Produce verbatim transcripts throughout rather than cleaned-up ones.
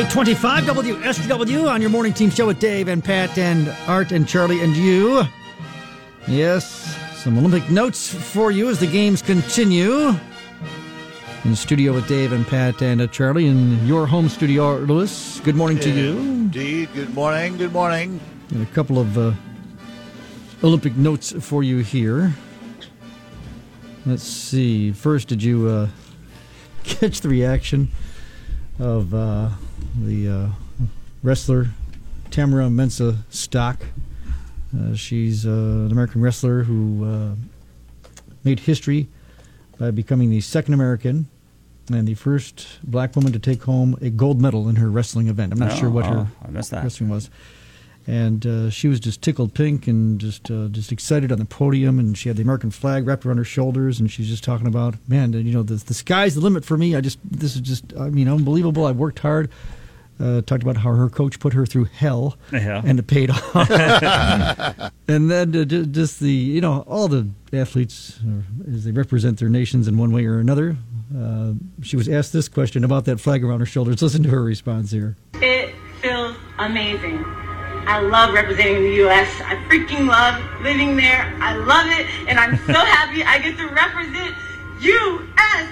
eight twenty-five W S G W on your morning team show with Dave and Pat and Art and Charlie and you. Yes, some Olympic notes for you as the games continue. In the studio with Dave and Pat and uh, Charlie in your home studio, Art Lewis. Good morning to you. Indeed. Good morning. Good morning. And a couple of uh, Olympic notes for you here. Let's see. First, did you uh, catch the reaction of uh, the uh, wrestler Tamara Mensah Stock? Uh, she's uh, an American wrestler who uh, made history by becoming the second American and the first black woman to take home a gold medal in her wrestling event. I'm not oh, sure what oh, her I missed that. wrestling was. And uh, she was just tickled pink and just uh, just excited on the podium, and she had the American flag wrapped around her shoulders, and she's just talking about, man, you know, the, the sky's the limit for me. I just, this is just, I mean, unbelievable. I've worked hard. Uh, talked about how her coach put her through hell, yeah. and it paid off. And then uh, just the, you know, all the athletes, uh, as they represent their nations in one way or another. Uh, she was asked this question about that flag around her shoulders. Listen to her response here. It feels amazing. I love representing the U S I freaking love living there. I love it, and I'm so happy I get to represent U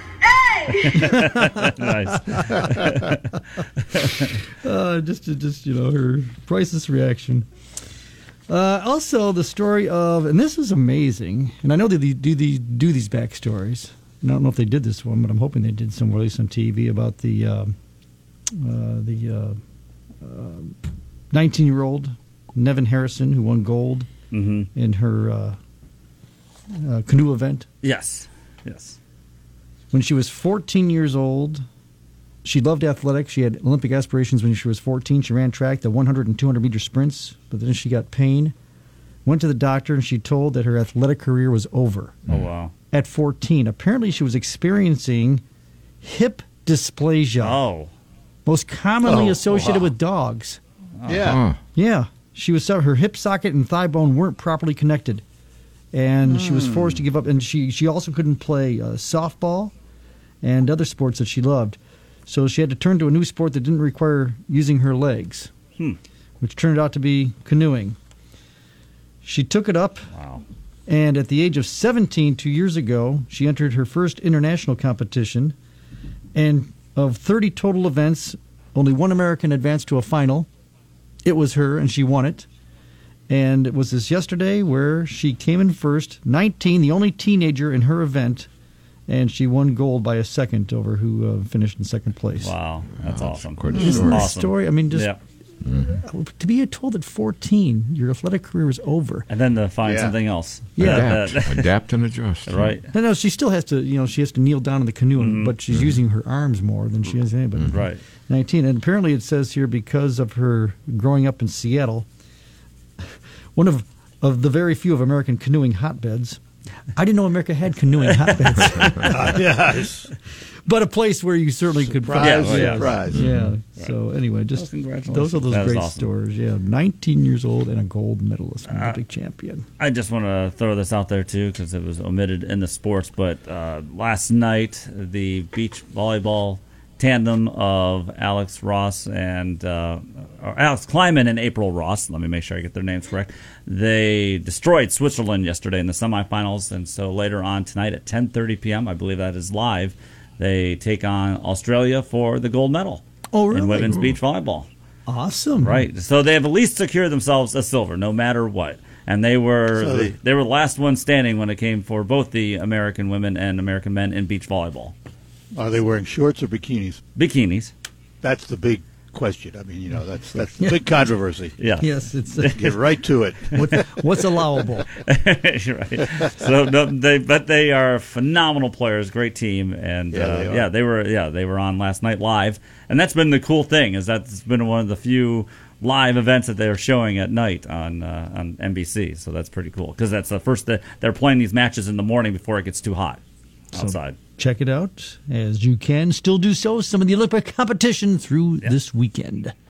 S A. Nice. uh, just, just you know, her priceless reaction. Uh, also, the story of, and this is amazing, and I know they do these do these backstories. I don't know if they did this one, but I'm hoping they did somewhere, at least on T V, about the uh, uh, the nineteen-year-old Nevin Harrison who won gold mm-hmm. in her uh, uh, canoe event. Yes, yes. When she was fourteen years old, she loved athletics. She had Olympic aspirations when she was fourteen. She ran track, the one hundred and two hundred meter sprints, but then she got pain. Went to the doctor, and she told that her athletic career was over. Oh, wow. At fourteen. Apparently, she was experiencing hip dysplasia. Oh. Most commonly Oh, associated wow. with dogs. Oh. Yeah. Huh. Yeah. She was her hip socket and thigh bone weren't properly connected. And she was forced to give up. And she, she also couldn't play uh, softball and other sports that she loved. So she had to turn to a new sport that didn't require using her legs, Hmm. which turned out to be canoeing. She took it up, Wow. and at the age of seventeen, two years ago, she entered her first international competition. And of thirty total events, only one American advanced to a final. It was her, and she won it. And it was this yesterday where she came in first, nineteen, the only teenager in her event, and she won gold by a second over who uh, finished in second place. Wow. That's Wow, awesome. quite a Isn't story. that a Awesome. story? I mean, just Yeah. Mm-hmm. to be told at fourteen your athletic career is over. And then to find Yeah. something else. Yeah. That- Adapt, that- adapt and adjust. right. No, no, she still has to, you know, she has to kneel down in the canoe, and Mhm. but she's using her arms more than she has anybody. Right. nineteen, and apparently it says here because of her growing up in Seattle, one of of the very few of American canoeing hotbeds. I didn't know America had canoeing hotbeds, Yes. but a place where you certainly could Surprise, Yeah, well, yeah. surprise. Yeah. So anyway, just Well, congratulations. those are those That is great awesome. stories. Yeah, nineteen years old and a gold medalist, an Olympic champion. I just want to throw this out there, too, because it was omitted in the sports. But uh, last night, the beach volleyball tandem of Alex Ross and uh, or Alex Kleiman and April Ross, let me make sure I get their names correct, they destroyed Switzerland yesterday in the semifinals. And so later on tonight at ten thirty p.m., I believe that is live, they take on Australia for the gold medal Oh, really? in women's Ooh. beach volleyball. Awesome. Right. So they have at least secured themselves a silver, no matter what. And they were So the, they- they were the last one standing when it came for both the American women and American men in beach volleyball. Are they wearing shorts or bikinis? Bikinis. That's the big question. I mean, you know, that's that's the big controversy. Yeah. Yes, it's uh, Get right to it. what, what's allowable. You're right. So no, they, but they are phenomenal players, great team, and Yeah, uh, they are. yeah, they were yeah they were on last night live, and that's been the cool thing is that's been one of the few live events that they're showing at night on uh, on N B C. So that's pretty cool because that's the first that they're playing these matches in the morning before it gets too hot outside. Check it out as you can still do so. Some of the Olympic competition through Yeah. this weekend.